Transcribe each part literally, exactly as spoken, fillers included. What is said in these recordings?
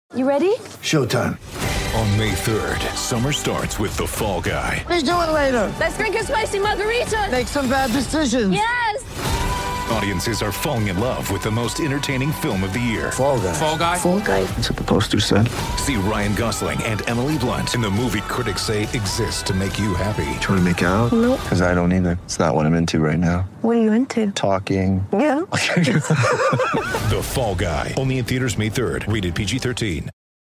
You ready? Showtime. On May third, summer starts with The Fall Guy. Let's do it later. Let's drink a spicy margarita. Make some bad decisions. Yes! Audiences are falling in love with the most entertaining film of the year. Fall Guy. Fall Guy? Fall Guy. That's what the poster said. See Ryan Gosling and Emily Blunt in the movie critics say exists to make you happy. Trying to make it out? Nope. Because I don't either. It's not what I'm into right now. What are you into? Talking. Yeah. The Fall Guy. Only in theaters May third. Rated P G thirteen.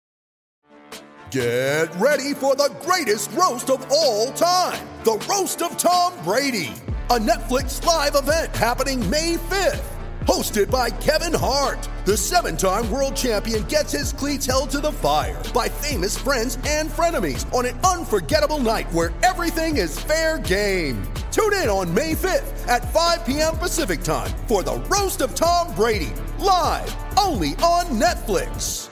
Get ready for the greatest roast of all time. The Roast of Tom Brady. A Netflix live event happening May fifth. Hosted by Kevin Hart. The seven-time world champion gets his cleats held to the fire by famous friends and frenemies on an unforgettable night where everything is fair game. Tune in on May fifth at five p.m. Pacific time for the Roast of Tom Brady. Live only on Netflix.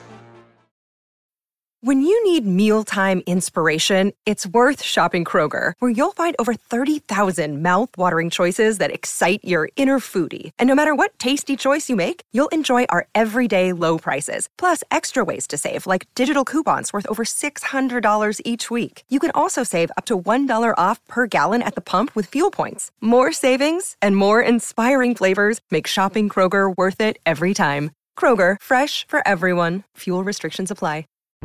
When you need mealtime inspiration, it's worth shopping Kroger, where you'll find over thirty thousand mouth-watering choices that excite your inner foodie. And no matter what tasty choice you make, you'll enjoy our everyday low prices, plus extra ways to save, like digital coupons worth over six hundred dollars each week. You can also save up to one dollar off per gallon at the pump with fuel points. More savings and more inspiring flavors make shopping Kroger worth it every time. Kroger, fresh for everyone. Fuel restrictions apply.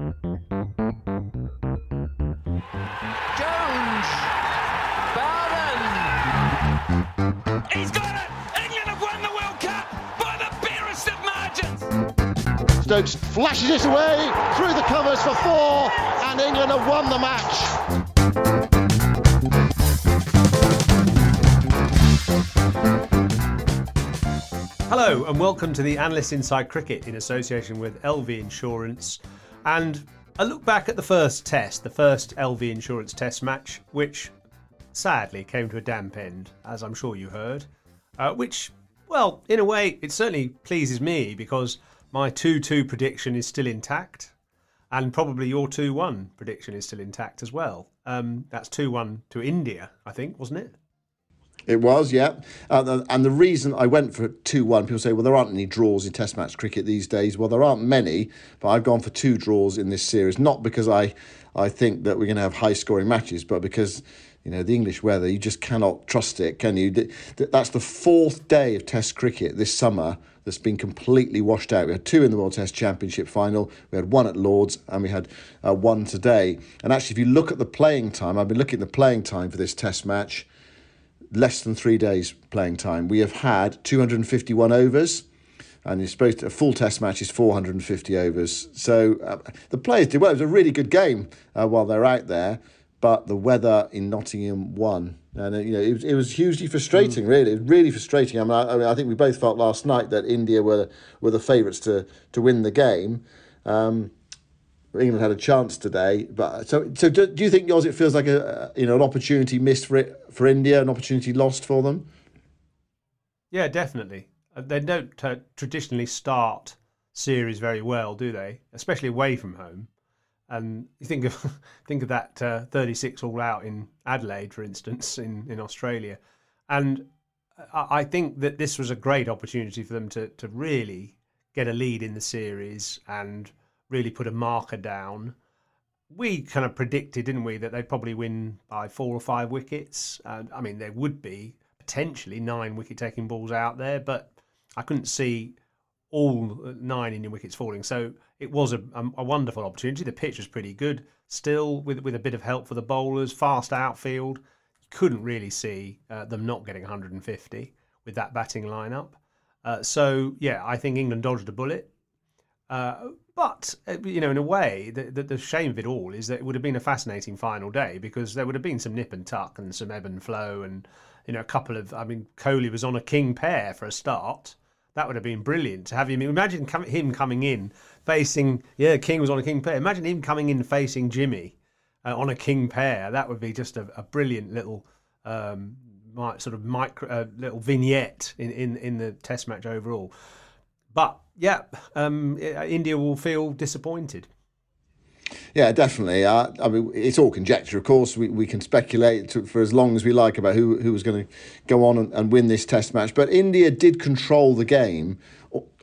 Jones, Bowden. He's got it. England have won the World Cup by the barest of margins. Stokes flashes it away through the covers for four, and England have won the match. Hello and welcome to the Analysts Inside Cricket in association with L V Insurance, and a look back at the first test, the first L V Insurance test match, which sadly came to a damp end, as I'm sure you heard, uh, which, well, in a way, it certainly pleases me because my two two prediction is still intact, and probably your two one prediction is still intact as well. Um, that's two one to India, I think, wasn't it? It was, yeah. Uh, and the reason I went for two one, people say, well, there aren't any draws in Test match cricket these days. Well, there aren't many, but I've gone for two draws in this series, not because I, I think that we're going to have high-scoring matches, but because, you know, the English weather, you just cannot trust it, can you? That's the fourth day of Test cricket this summer that's been completely washed out. We had two in the World Test Championship final, we had one at Lord's, and we had uh, one today. And actually, if you look at the playing time, I've been looking at the playing time for this Test match, less than three days playing time. We have had two hundred fifty-one overs, and you're supposed to, a full test match is four hundred fifty overs. So uh, the players did well. It was a really good game uh, while they're out there, but the weather in Nottingham won. And uh, you know, it was, it was hugely frustrating, mm. really. It was really frustrating. I mean, I, I mean, I think we both felt last night that India were were the favourites to to win the game. Um, England had a chance today, but so so. Do, do you think, yours, it feels like a you know an opportunity missed for it, for India, an opportunity lost for them? Yeah, definitely. They don't uh, traditionally start series very well, do they? Especially away from home. And you think of think of that uh, thirty-six all out in Adelaide, for instance, in, in Australia, and I, I think that this was a great opportunity for them to to really get a lead in the series and really put a marker down. We kind of predicted, didn't we, that they'd probably win by four or five wickets. Uh, I mean, there would be potentially nine wicket-taking balls out there, but I couldn't see all nine Indian wickets falling. So it was a, a, a wonderful opportunity. The pitch was pretty good still, with with a bit of help for the bowlers, fast outfield. You couldn't really see uh, them not getting one hundred fifty with that batting lineup. Uh, so, yeah, I think England dodged a bullet. Uh, but, you know, in a way, the, the, the shame of it all is that it would have been a fascinating final day because there would have been some nip and tuck and some ebb and flow and, you know, a couple of, I mean, Kohli was on a king pair for a start. That would have been brilliant to have him. Imagine com- him coming in facing, yeah, King was on a king pair. Imagine him coming in facing Jimmy uh, on a king pair. That would be just a, a brilliant little um, sort of micro, uh, little vignette in, in, in the Test match overall. But, yeah, um, India will feel disappointed. Yeah, definitely. Uh, I mean, it's all conjecture, of course. We we can speculate to, for as long as we like about who who was going to go on and, and win this Test match. But India did control the game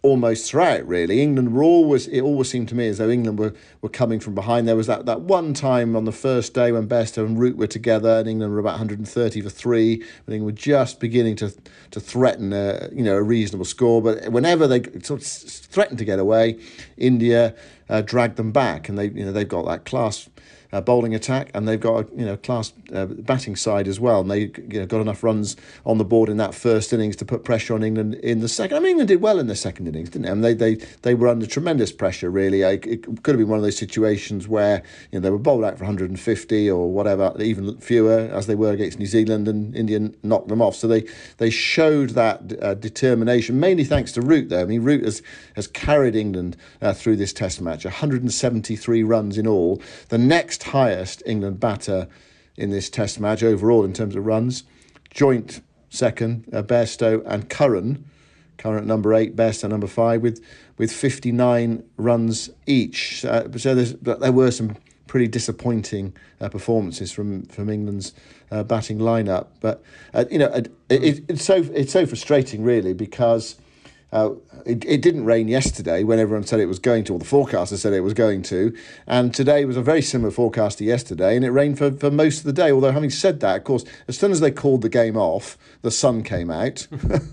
almost throughout, really. England were always, it always seemed to me as though England were, were coming from behind. There was that, that one time on the first day when Bairstow and Root were together and England were about one hundred thirty for three, when England were just beginning to to threaten a, you know, a reasonable score. But whenever they sort of threatened to get away, India uh, dragged them back, and they, you know, they've got that class Uh, bowling attack, and they've got a, you know, class uh, batting side as well, and they, you know, got enough runs on the board in that first innings to put pressure on England in the second. I mean, England did well in the second innings, didn't they? I mean, they they they were under tremendous pressure, really. It, it could have been one of those situations where, you know, they were bowled out for one hundred fifty or whatever, even fewer, as they were against New Zealand, and India knocked them off. So they they showed that uh, determination, mainly thanks to Root, though. I mean, Root has has carried England uh, through this Test match, one hundred seventy-three runs in all. The next highest England batter in this Test match overall in terms of runs. Joint second, uh, Bairstow and Curran. Curran at number eight, Bairstow number five, with with fifty-nine runs each. Uh, so there's, there were some pretty disappointing uh, performances from from England's uh, batting lineup. But uh, you know, it, it, it's so it's so frustrating, really, because Uh, it, it didn't rain yesterday when everyone said it was going to, or the forecaster said it was going to, and today was a very similar forecast to yesterday, and it rained for, for most of the day. Although, having said that, of course, as soon as they called the game off, the sun came out.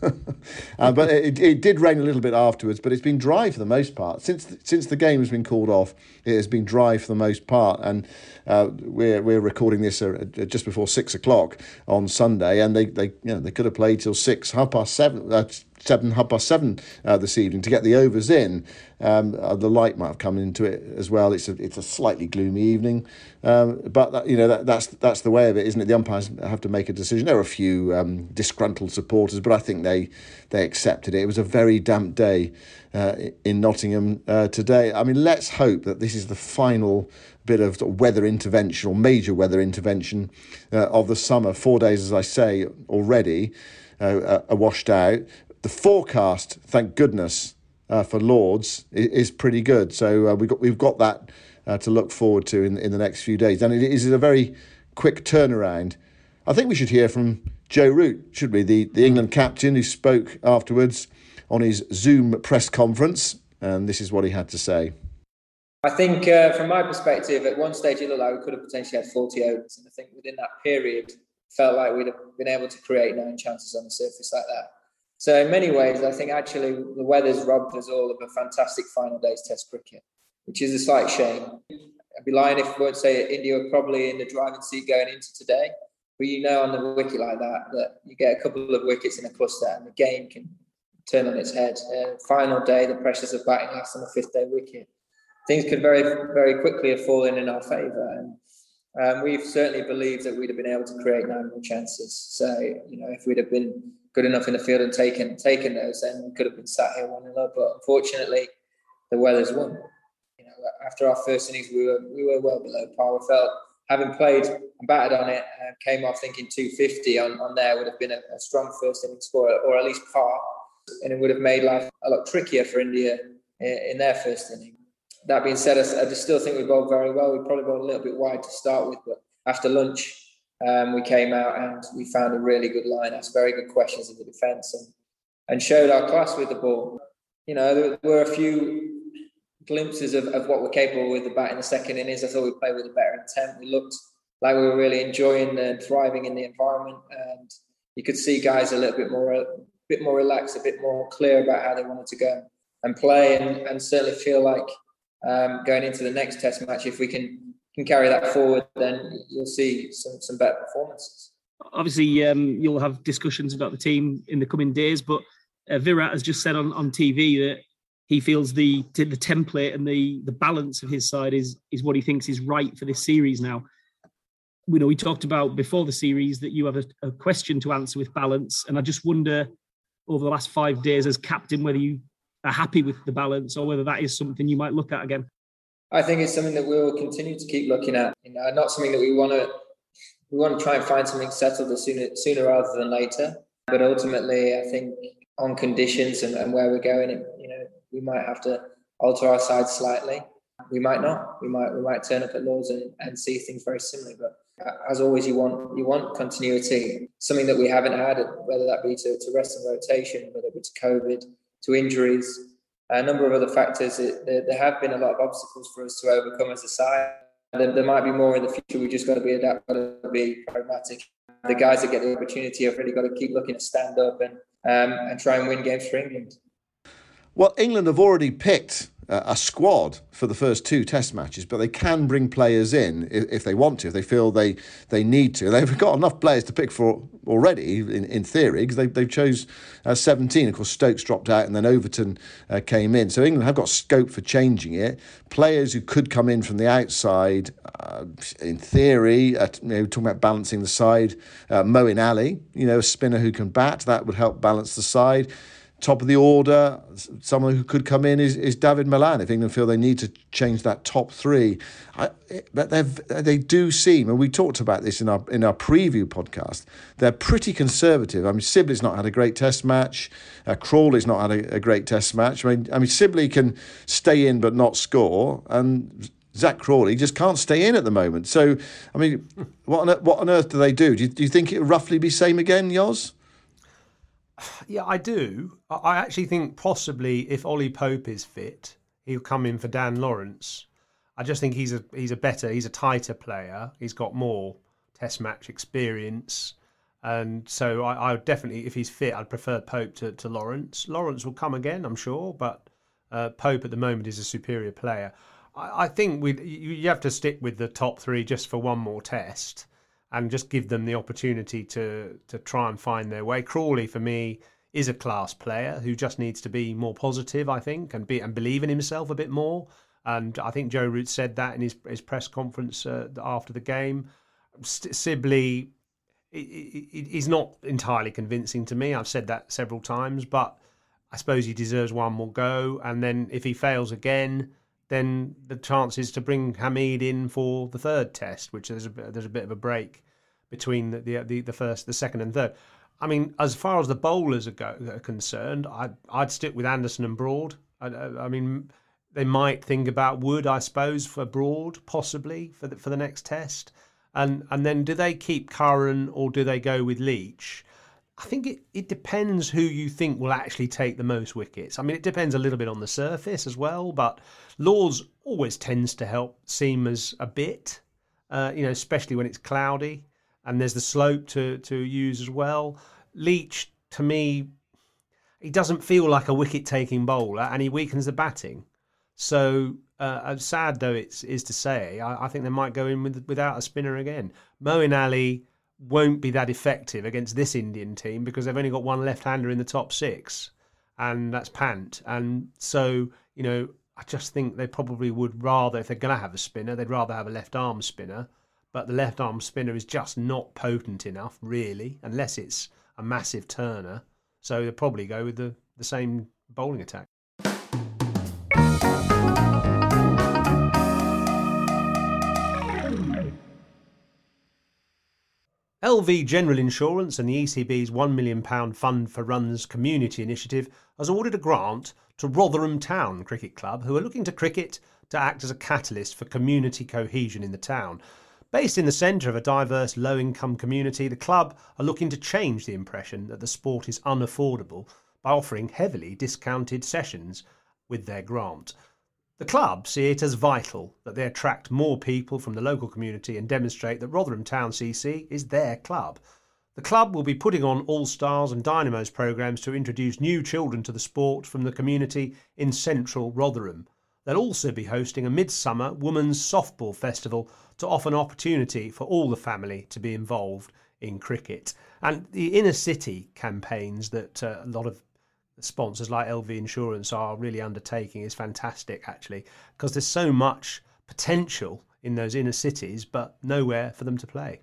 uh, but it, it did rain a little bit afterwards, but it's been dry for the most part. Since the, since the game has been called off, it has been dry for the most part, and uh, we're we're recording this uh, just before six o'clock on Sunday, and they, they you know they could have played till six, half past seven. Uh, seven, half past seven uh, this evening to get the overs in. Um, uh, the light might have come into it as well. It's a it's a slightly gloomy evening, um, but that, you know that, that's that's the way of it, isn't it? The umpires have to make a decision. There were a few um, disgruntled supporters, but I think they they accepted it. It was a very damp day uh, in Nottingham uh, today. I mean, let's hope that this is the final bit of weather intervention, or major weather intervention uh, of the summer. Four days, as I say, already uh, are washed out. The forecast, thank goodness, uh, for Lords is, is pretty good. So uh, we've got we've got that uh, to look forward to in in the next few days, and it is a very quick turnaround. I think we should hear from Joe Root, should we? The the England captain, who spoke afterwards on his Zoom press conference, and this is what he had to say. I think, uh, from my perspective, at one stage it looked like we could have potentially had forty overs, and I think within that period, felt like we'd have been able to create nine chances on the surface like that. So in many ways, I think actually the weather's robbed us all of a fantastic final day's Test cricket, which is a slight shame. I'd be lying if I won't say India were probably in the driving seat going into today. But you know, on the wicket like that, that you get a couple of wickets in a cluster and the game can turn on its head. Uh, final day, the pressures of batting last on the fifth day wicket. Things could very, very quickly have fallen in our favour. And um, we've certainly believed that we'd have been able to create nine more chances. So, you know, if we'd have been good enough in the field and taken taken those, then we could have been sat here one nil. But unfortunately, the weather's won. You know, after our first innings, we were we were well below par. We felt, having played and batted on it, uh, came off thinking two fifty on, on there would have been a, a strong first innings score, or at least par, and it would have made life a lot trickier for India in, in their first inning. That being said, I, I just still think we bowled very well. We probably bowled a little bit wide to start with, but after lunch, Um, we came out and we found a really good line, asked very good questions of the defence, and, and showed our class with the ball. You know, there were a few glimpses of, of what we're capable with the bat in the second innings. I thought we played with a better intent. We looked like we were really enjoying and thriving in the environment, and you could see guys a little bit more, a bit more relaxed, a bit more clear about how they wanted to go and play, and, and certainly feel like um, going into the next Test match, if we can can carry that forward, then you'll see some, some better performances. Obviously, um, you'll have discussions about the team in the coming days, but uh, Virat has just said on, on T V that he feels the the template and the, the balance of his side is is what he thinks is right for this series now. We know we talked about before the series that you have a, a question to answer with balance, and I just wonder over the last five days as captain whether you are happy with the balance or whether that is something you might look at again. I think it's something that we will continue to keep looking at. You know, not something that we want to we want to try and find something settled sooner sooner rather than later. But ultimately, I think on conditions and, and where we're going, you know, we might have to alter our side slightly. We might not. We might we might turn up at Lords and, and see things very similarly. But as always, you want you want continuity, something that we haven't had, whether that be to, to rest and rotation, whether it be to COVID, to injuries. a number of other factors. It, there, there have been a lot of obstacles for us to overcome as a side. There, there might be more in the future. We just got to be adaptable, got to be pragmatic. The guys that get the opportunity have really got to keep looking to stand up and um, and try and win games for England. Well, England have already picked uh, a squad for the first two Test matches, but they can bring players in if, if they want to, if they feel they, they need to. They've got enough players to pick for already, in, in theory, because they they chose uh, seventeen. Of course, Stokes dropped out and then Overton uh, came in. So England have got scope for changing it. Players who could come in from the outside, uh, in theory, uh, you know, talking about balancing the side. Uh, Moeen Ali, you know, a spinner who can bat, that would help balance the side. Top of the order, someone who could come in is, is David Milan if England feel they need to change that top three. I, but they do seem, and we talked about this in our in our preview podcast, they're pretty conservative. I mean, Sibley's not had a great Test match. Uh, Crawley's not had a, a great Test match. I mean, I mean, Sibley can stay in but not score, and Zach Crawley just can't stay in at the moment. So, I mean, what on, what on earth do they do? Do you, do you think it'll roughly be same again, Yoz? Yeah, I do. I actually think possibly if Ollie Pope is fit, he'll come in for Dan Lawrence. I just think he's a he's a better, he's a tighter player. He's got more Test match experience, and so I, I would definitely, if he's fit, I'd prefer Pope to, to Lawrence. Lawrence will come again, I'm sure, but uh, Pope at the moment is a superior player. I, I think we you have to stick with the top three just for one more Test, and just give them the opportunity to to try and find their way. Crawley, for me, is a class player who just needs to be more positive, I think, and be and believe in himself a bit more. And I think Joe Root said that in his his press conference uh, after the game. Sibley, he's not entirely convincing to me. I've said that several times, but I suppose he deserves one more go. And then if he fails again, then the chance is to bring Hamid in for the third Test, which there's a there's a bit of a break between the the, the first, the second, and third. I mean, as far as the bowlers are, go, are concerned, I'd I'd stick with Anderson and Broad. I, I mean, they might think about Wood, I suppose, for Broad, possibly for the, for the next Test, and and then do they keep Curran or do they go with Leach? I think it, it depends who you think will actually take the most wickets. I mean, it depends a little bit on the surface as well, but Lords always tends to help seamers a bit, uh, you know, especially when it's cloudy, and there's the slope to, to use as well. Leach, to me, he doesn't feel like a wicket-taking bowler, and he weakens the batting. So, uh, sad though it is to say, I, I think they might go in with, without a spinner again. Moeen Ali won't be that effective against this Indian team because they've only got one left-hander in the top six, and that's Pant. And so, you know, I just think they probably would rather, if they're going to have a spinner, they'd rather have a left-arm spinner. But the left-arm spinner is just not potent enough, really, unless it's a massive turner. So they'll probably go with the, the same bowling attack. L V General Insurance and the E C B's one million pounds Fund for Runs community initiative has awarded a grant to Rotherham Town Cricket Club, who are looking to cricket to act as a catalyst for community cohesion in the town. Based in the centre of a diverse low-income community, the club are looking to change the impression that the sport is unaffordable by offering heavily discounted sessions with their grant. The club see it as vital that they attract more people from the local community and demonstrate that Rotherham Town C C is their club. The club will be putting on All-Stars and Dynamos programmes to introduce new children to the sport from the community in central Rotherham. They'll also be hosting a midsummer women's softball festival to offer an opportunity for all the family to be involved in cricket. And the inner city campaigns that uh, a lot of sponsors like L V Insurance are really undertaking is fantastic, actually, because there's so much potential in those inner cities, but nowhere for them to play.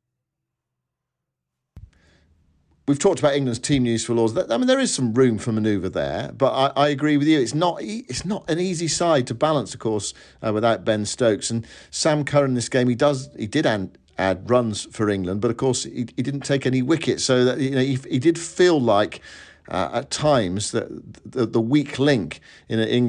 We've talked about England's team news for Lords. I mean, there is some room for manoeuvre there, but I, I agree with you. It's not it's not an easy side to balance, of course, uh, without Ben Stokes. And Sam Curran in this game, he does he did add, add runs for England, but of course he, he didn't take any wickets. So that you know he, he did feel like uh, at times that the, the weak link in England's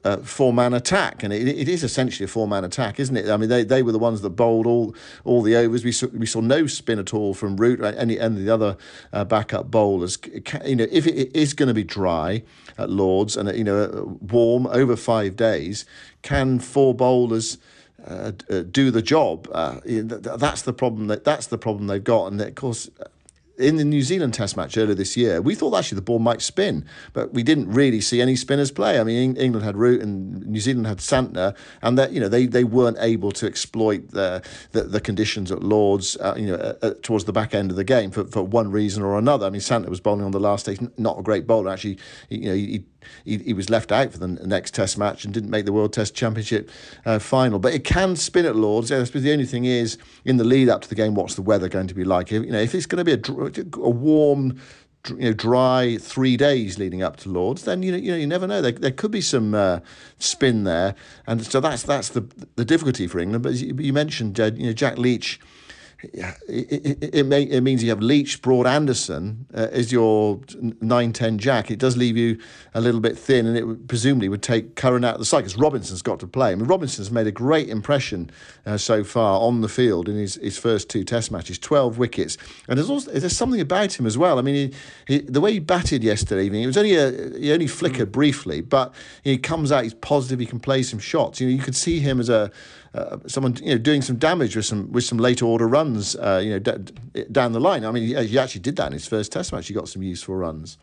uh, four-man attack, and it, it is essentially a four-man attack, isn't it? I mean, they, they were the ones that bowled all all the overs. We saw, we saw no spin at all from Root, any and the other uh, backup bowlers. You know, if it is going to be dry at Lords and you know warm over five days, can four bowlers uh, do the job? Uh, that's the problem. That that's the problem they've got, and of course. In the New Zealand Test match earlier this year, we thought actually the ball might spin, but we didn't really see any spinners play. I mean, England had Root and New Zealand had Santner, and that you know they, they weren't able to exploit the the, the conditions at Lords, uh, you know, uh, towards the back end of the game for, for one reason or another. I mean, Santner was bowling on the last day, not a great bowler actually. You know, he he, he was left out for the next Test match and didn't make the World Test Championship uh, final. But it can spin at Lords. I suppose the only thing is in the lead up to the game, what's the weather going to be like? You know, if it's going to be a a warm, you know, dry three days leading up to Lords, then you know, you know, you never know. There, there could be some uh, spin there, and so that's that's the the difficulty for England. But you, you mentioned, uh, you know, Jack Leach. It, it, it, may, it means you have Leach, Broad, Anderson uh, as your nine ten Jack. It does leave you a little bit thin, and it would, presumably would take Curran out of the side because Robinson's got to play. I mean, Robinson's made a great impression uh, so far on the field in his, his first two Test matches, twelve wickets, and there's also there's something about him as well. I mean, he, he, the way he batted yesterday evening, it was only a he only flickered mm. briefly, but he comes out, he's positive, he can play some shots. You know, you could see him as a Uh, someone you know doing some damage with some with some later order runs uh, you know d- down the line. I mean, he, he actually did that in his first Test match. He got some useful runs.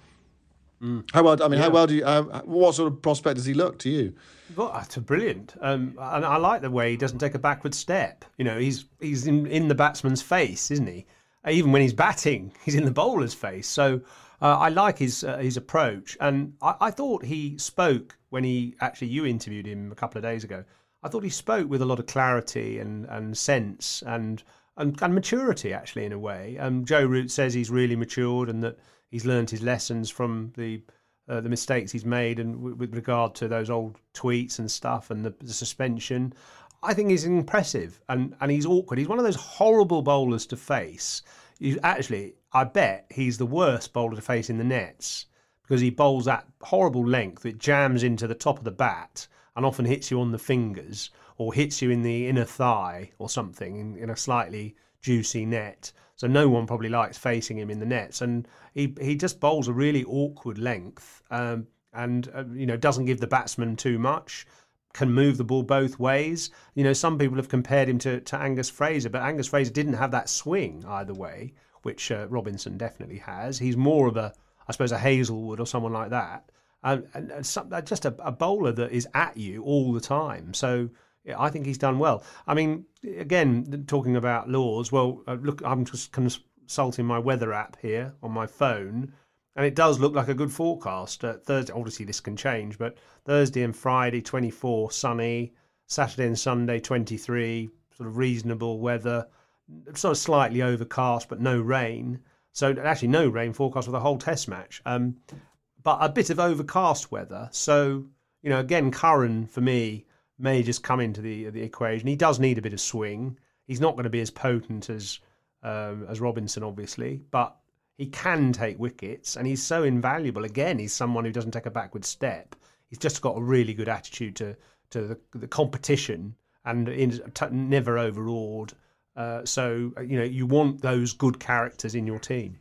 Mm. How well? I mean, yeah. how well do you? Uh, what sort of prospect does he look to you? Well, that's brilliant, um, and I like the way he doesn't take a backward step. You know, he's he's in, in the batsman's face, isn't he? Even when he's batting, he's in the bowler's face. So uh, I like his uh, his approach, and I, I thought he spoke when he actually you interviewed him a couple of days ago. I thought he spoke with a lot of clarity and, and sense and, and and maturity, actually, in a way. Um, Joe Root says he's really matured and that he's learned his lessons from the uh, the mistakes he's made and w- with regard to those old tweets and stuff and the, the suspension. I think he's impressive and, and he's awkward. He's one of those horrible bowlers to face. You, actually, I bet he's the worst bowler to face in the nets because he bowls that horrible length. It jams into the top of the bat and often hits you on the fingers or hits you in the inner thigh or something in, in a slightly juicy net. So no one probably likes facing him in the nets. And he he just bowls a really awkward length um, and, uh, you know, doesn't give the batsman too much, can move the ball both ways. You know, some people have compared him to, to Angus Fraser, but Angus Fraser didn't have that swing either way, which uh, Robinson definitely has. He's more of a, I suppose, a Hazelwood or someone like that. And, and, and some, just a, a bowler that is at you all the time. So yeah, I think he's done well. I mean, again, talking about Lords, well, uh, look, I'm just consulting my weather app here on my phone, and it does look like a good forecast. Uh, Thursday, obviously this can change, but Thursday and Friday, twenty-four, sunny. Saturday and Sunday, twenty-three, sort of reasonable weather. Sort of slightly overcast, but no rain. So actually no rain forecast for the whole Test match. Um, But a bit of overcast weather. So, you know, again, Curran, for me, may just come into the the equation. He does need a bit of swing. He's not going to be as potent as um, as Robinson, obviously, but he can take wickets, and he's so invaluable. Again, he's someone who doesn't take a backward step. He's just got a really good attitude to, to the, the competition and is t- never overawed. Uh, so, you know, you want those good characters in your team.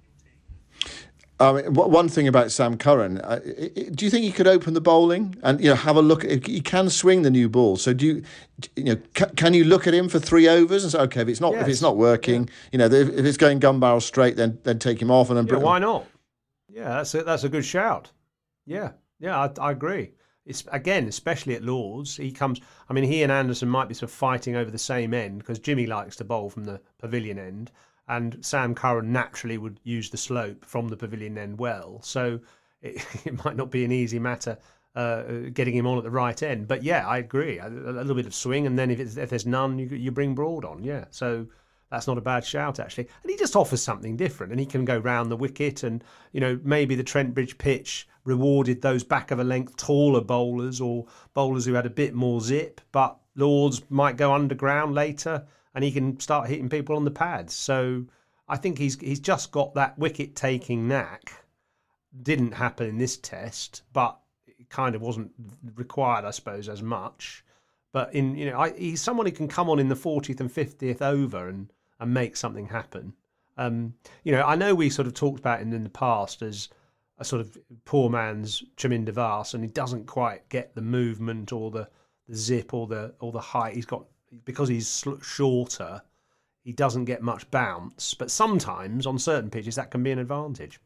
I mean, one thing about Sam Curran, uh, do you think he could open the bowling and you know have a look? At, he can swing the new ball, so do you? You know, can, can you look at him for three overs and say, okay, if it's not yes. if it's not working, yeah. you know, if, if it's going gun barrel straight, then then take him off and then. Yeah, why not? Yeah, that's a, that's a good shout. Yeah, yeah, I, I agree. It's again, especially at Lords, he comes. I mean, he and Anderson might be sort of fighting over the same end because Jimmy likes to bowl from the pavilion end. And Sam Curran naturally would use the slope from the pavilion end well. So it, it might not be an easy matter uh, getting him on at the right end. But yeah, I agree. A, a little bit of swing, and then if, it's, if there's none, you, you bring Broad on. Yeah, so that's not a bad shout, actually. And he just offers something different, and he can go round the wicket. And, you know, maybe the Trent Bridge pitch rewarded those back of a length taller bowlers or bowlers who had a bit more zip. But Lords might go underground later, and he can start hitting people on the pads. So I think he's he's just got that wicket-taking knack. Didn't happen in this test, but kind of wasn't required, I suppose, as much. But in you know, I, he's someone who can come on in the fortieth and fiftieth over and, and make something happen. Um, you know, I know we sort of talked about him in the past as a sort of poor man's Chaminda Vaas, and he doesn't quite get the movement or the, the zip or the or the height. He's got because he's shorter, he doesn't get much bounce. But sometimes on certain pitches that can be an advantage.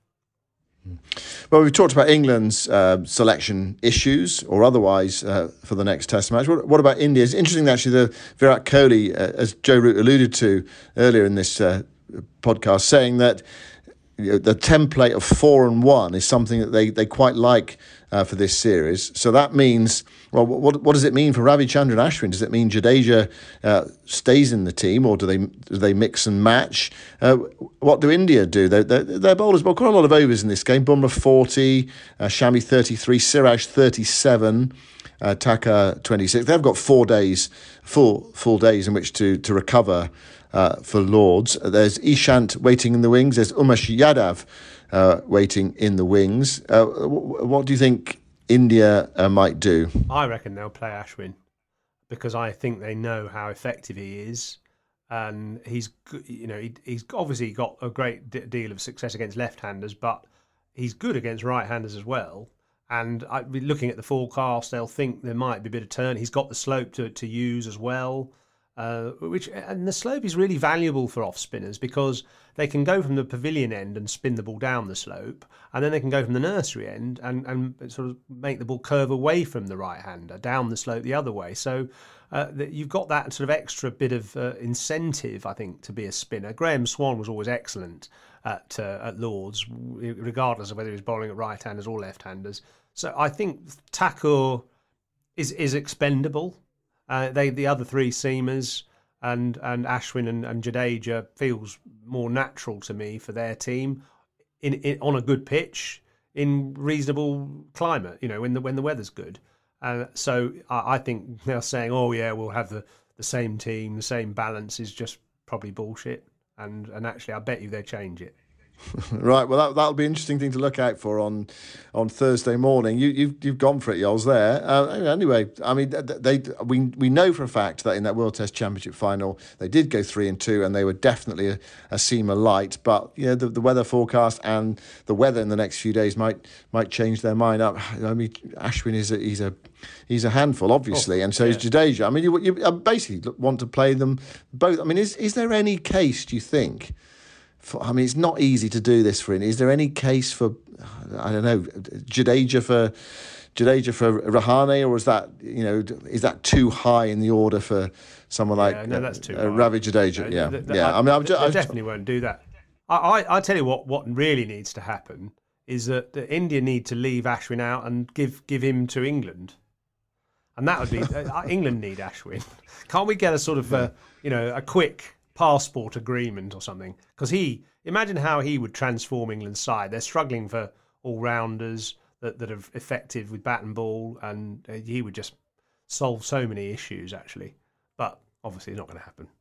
Well, we've talked about England's uh, selection issues or otherwise uh, for the next Test match. What, what about India? It's interesting, actually, the Virat Kohli, uh, as Joe Root alluded to earlier in this uh, podcast, saying that you know, the template of four and one is something that they, they quite like uh, for this series. So that means, well, what what does it mean for Ravichandran Ashwin? Does it mean Jadeja uh, stays in the team, or do they do they mix and match? Uh, what do India do? They're, they're, their bowlers bowled quite a lot of overs in this game. Bumrah forty, uh, Shami thirty-three, Siraj thirty-seven, uh, Taka twenty-six. They've got four days, full full days in which to to recover uh, for Lords. There's Ishant waiting in the wings. There's Umesh Yadav uh, waiting in the wings. Uh, what do you think India uh, might do? I reckon they'll play Ashwin because I think they know how effective he is, and he's you know he, he's obviously got a great d- deal of success against left-handers, but he's good against right-handers as well. And I, looking at the forecast, they'll think there might be a bit of turn. He's got the slope to to use as well. Uh, which and the slope is really valuable for off spinners because they can go from the pavilion end and spin the ball down the slope, and then they can go from the nursery end and, and sort of make the ball curve away from the right hander down the slope the other way. So uh, you've got that sort of extra bit of uh, incentive, I think, to be a spinner. Graham Swan was always excellent at uh, at Lords, regardless of whether he was bowling at right handers or left handers. So I think Thakur is is expendable. Uh, they the other three seamers and and Ashwin and, and Jadeja feels more natural to me for their team in, in on a good pitch in reasonable climate. You know, when the when the weather's good. Uh, so I, I think they're saying, oh yeah, we'll have the, the same team, the same balance is just probably bullshit. And and actually, I bet you they change it. Right, well, that, that'll be an interesting thing to look out for on on Thursday morning. You, you've you've gone for it, Yols, there. Uh, anyway, I mean, they we we know for a fact that in that World Test Championship final, they did go three and two, and they were definitely a, a seamer light. But you know, the, the weather forecast and the weather in the next few days might might change their mind. I mean, Ashwin is a, he's a he's a handful, obviously, oh, and so yeah. is Jadeja. I mean, you you basically want to play them both. I mean, is is there any case, do you think? For, I mean, it's not easy to do this for him. Is there any case for, I don't know, Jadeja for Jadeja for Rahane, or is that you know is that too high in the order for someone like yeah, no, that's too uh, Ravi Jadeja? No, yeah, the, the, yeah. I, I mean, I'm just, I I'm definitely won't do that. I, I, I tell you what, what really needs to happen is that the India need to leave Ashwin out and give give him to England, and that would be uh, England need Ashwin. Can't we get a sort of uh, you know a quick passport agreement or something? Because he, imagine how he would transform England's side. They're struggling for all-rounders that, that are effective with bat and ball, and he would just solve so many issues, actually. But obviously it's not going to happen.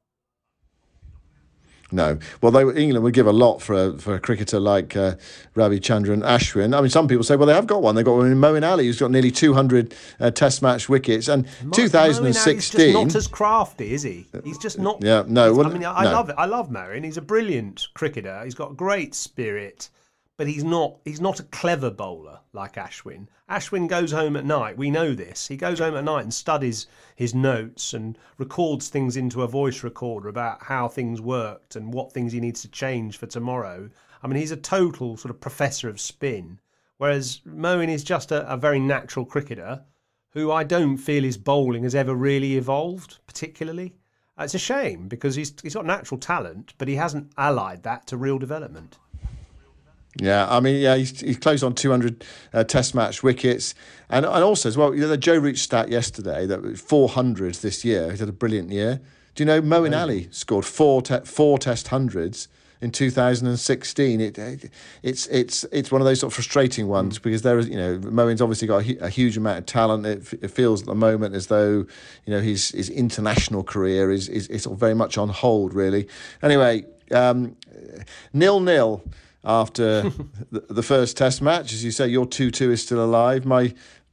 No. Well, they, England would give a lot for a, for a cricketer like uh, Ravichandran Ashwin. I mean, some people say, well, they have got one. They've got one in Moeen Ali, who's got nearly two hundred uh, Test match wickets. And Mo- two thousand sixteen... Moeen Ali's just not as crafty, is he? He's just not... Yeah, no. Well, I mean, I no. love it. I love Moeen. He's a brilliant cricketer. He's got great spirit, but he's not he's not a clever bowler like Ashwin. Ashwin goes home at night. We know this. He goes home at night and studies his notes and records things into a voice recorder about how things worked and what things he needs to change for tomorrow. I mean, he's a total sort of professor of spin, whereas Moeen is just a, a very natural cricketer who I don't feel his bowling has ever really evolved, particularly. It's a shame because he's he's got natural talent, but he hasn't allied that to real development. Yeah, I mean, yeah, he's, he's closed on two hundred uh, Test match wickets, and and also as well, you know, the Joe Root stat yesterday that four hundreds this year. He's had a brilliant year. Do you know Moeen Ali scored four te- four Test hundreds in two thousand sixteen? It, it it's it's it's one of those sort of frustrating ones because there is, you know, Moeen's obviously got a, a huge amount of talent. It, it feels at the moment as though, you know, his his international career is is, is sort of very much on hold, really. Anyway, um, nil nil. After the, the first Test match, as you say, your two two is still alive. My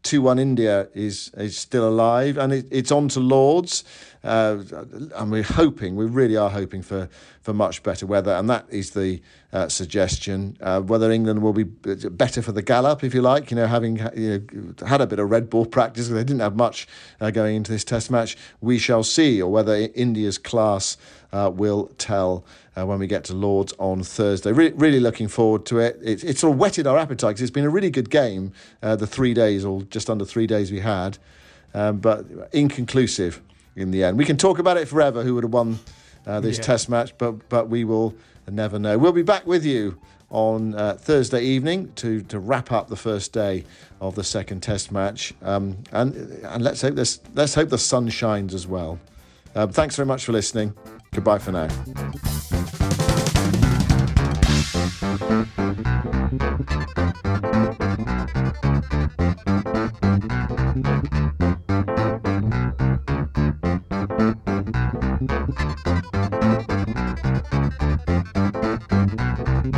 two one India is is still alive, and it, it's on to Lords. Uh, and we're hoping, we really are hoping for, for much better weather, and that is the uh, suggestion. Uh, whether England will be better for the gallop, if you like, you know, having you know, had a bit of red ball practice, they didn't have much uh, going into this Test match, we shall see, or whether India's class uh, will tell uh, when we get to Lords on Thursday. Re- really looking forward to it. it. It's sort of whetted our appetite, because it's been a really good game, uh, the three days, or just under three days we had, um, but inconclusive in the end. We can talk about it forever, who would have won uh, this yeah. Test match, but but we will never know. We'll be back with you on uh, Thursday evening to to wrap up the first day of the second Test match, um, and and let's hope this let's hope the sun shines as well. Uh, thanks very much for listening. Goodbye for now.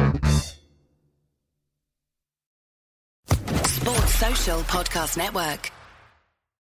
Podcast Network.